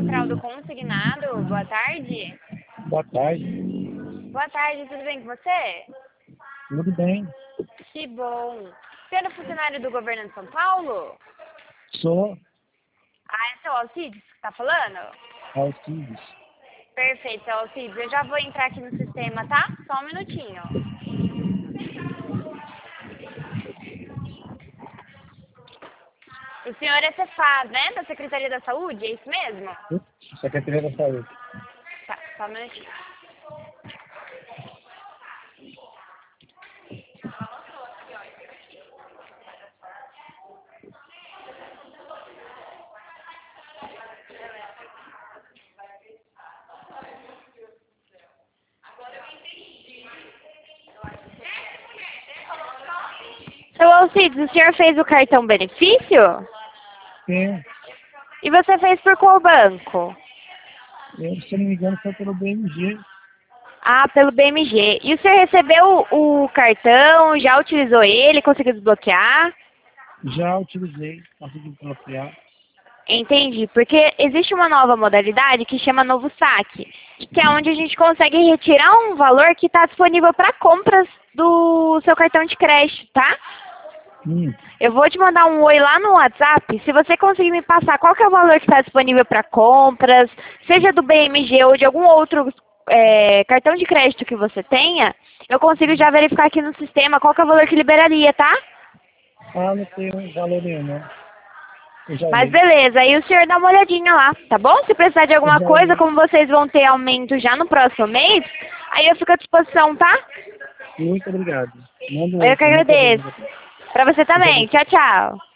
Central do Consignado. Boa tarde. Boa tarde. Boa tarde, tudo bem com você? Tudo bem? Que bom. Você é funcionário do governo de São Paulo? Sou Ah, é seu Alcides que tá falando? Alcides. Perfeito, seu Alcides. Eu já vou entrar aqui no sistema, tá? Só um minutinho. O senhor é Cefaz, né? Da Secretaria da Saúde, é isso mesmo? Secretaria da Saúde. Tá, só um minutinho. Seu Alcides, o senhor fez o cartão benefício? Sim. E você fez por qual banco? Se eu não me engano, foi pelo BMG. Ah, pelo BMG. E o senhor recebeu o cartão, já utilizou ele, conseguiu desbloquear? Já utilizei, consegui bloquear. Entendi, porque existe uma nova modalidade que chama Novo Saque, que é onde a gente consegue retirar um valor que está disponível para compras do seu cartão de crédito, tá? Eu vou te mandar um oi lá no WhatsApp, se você conseguir me passar qual que é o valor que está disponível para compras, seja do BMG ou de algum outro cartão de crédito que você tenha, eu consigo já verificar aqui no sistema qual que é o valor que liberaria, tá? Ah, não tem valor nenhum, não. Eu já Mas vi. beleza, aí o senhor dá uma olhadinha lá, tá bom? Se precisar de Eu alguma já coisa, vi. como vocês vão ter aumento já no próximo mês, aí eu fico à disposição, tá? Muito obrigado. Manda um Eu oi que pra mim que eu agradeço. vejo. Pra você também. Tchau, tchau.